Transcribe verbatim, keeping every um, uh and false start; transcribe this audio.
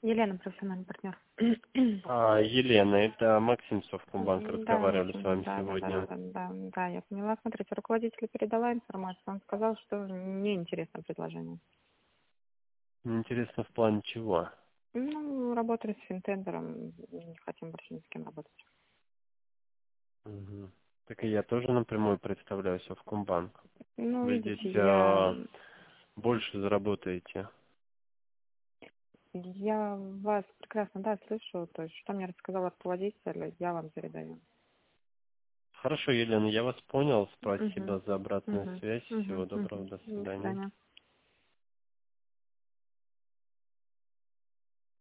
Елена, профессиональный партнер. А, Елена, это Максим Совкомбанк, Да, разговаривали с Максим, вами да, да, да, да, сегодня. да, да, да, я поняла. Смотрите, руководителю передала информацию, он сказал, что неинтересно предложение. Интересно, в плане чего? Ну, работали с финтендером, не хотим больше ни с кем работать. Мгм. Так и я тоже напрямую представляю Совкомбанк. Ну, Вы видите, здесь я, а, больше заработаете. я вас прекрасно, да, слышу, то есть, что мне рассказал руководитель, я вам передаю. Хорошо, Елена, я вас понял. Угу, Спасибо за обратную угу, связь. угу, Всего угу. доброго, до До свидания. свидания.